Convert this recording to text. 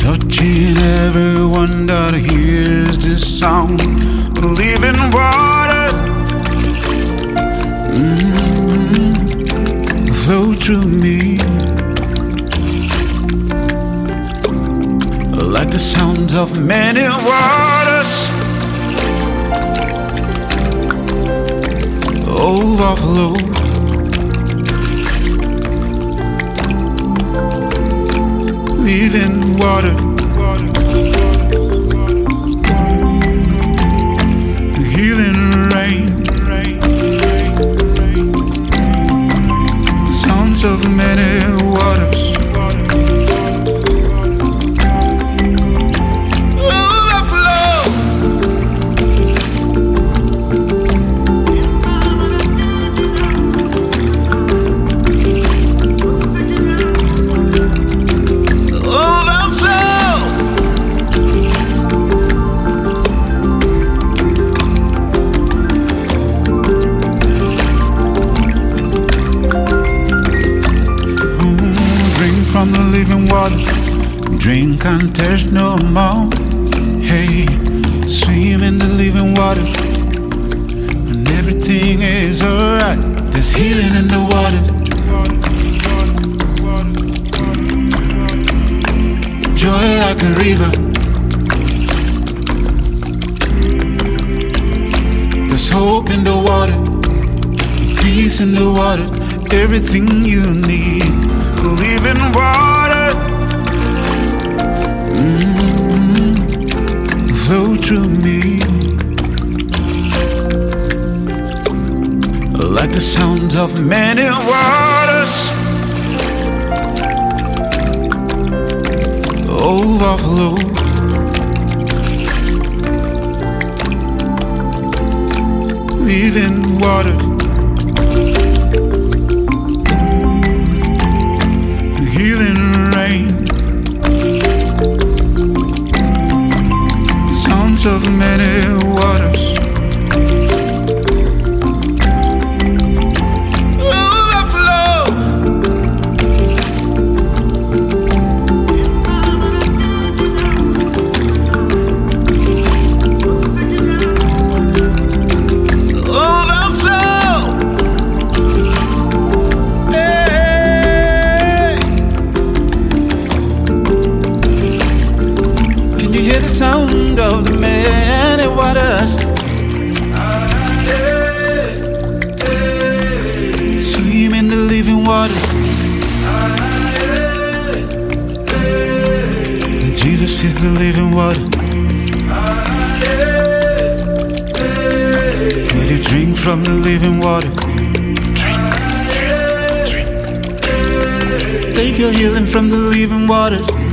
touching everyone that hears this sound. Living water, flow through me like the sound of many waters. Overflow, living water, healing rain, sounds of many waters. From the living water, drink and thirst no more. Hey, swim in the living water, and everything is alright. There's healing in the water, joy like a river. There's hope in the water, peace in the water, everything you need. Living water, flow through me like the sound of many waters. Overflow, living water, healing rain, sounds of many waters. Overflow, overflow. Hear the sound of the many waters. Swim in the living water. Jesus is the living water. Will you drink from the living water? Take your healing from the living water.